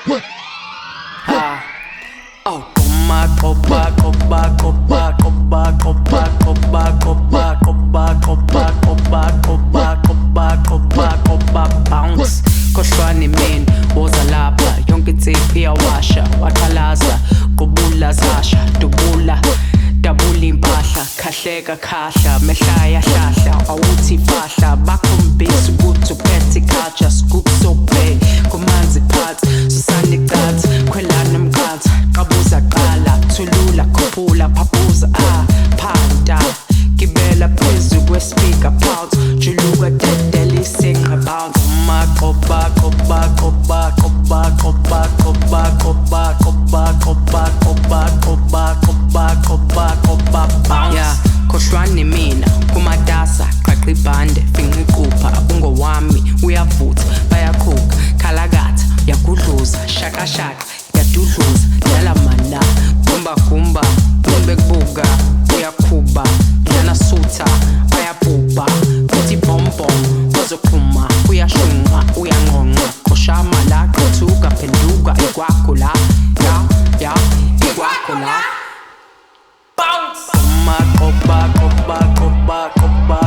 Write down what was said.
Ah. Oh, koba, koba, koba, koba, koba, koba, koba, koba, koba, koba, koba, koba, koba, koba, koba, bounce. Khohlwane mina woza lapha yonke insipho iyawasha waqhalaza kubula zasha dubula dabula impahla khahleka khahla mehlaya hlahla awuthi fahla bakhombisa ukuthi uphethe culture scoop so big kumanzi phansi susane cat khwelana mqatha qabuza qala thulula khuphula phaphuza phanda gibela phezu kwespeaker pounds juluka dedeli sing about koba koba koba koba koba koba koba koba koba koba koba koba koba koba bounce. Yeah, khohlwane mina kumatasa qaqi ibhande finqa iqupha ungowami uyavutha bayakhuka khalakatha yakudluza shaka shaka yadudluza yala mana kumba kumba kumbe kubuka uyakhuba yana sutha bayabhubha uthi bombom wazokhuma uyashunqa uyanqonqa khoshama la qothuka phenduka ikwakho la ya ikwakho la bounce koba koba koba koba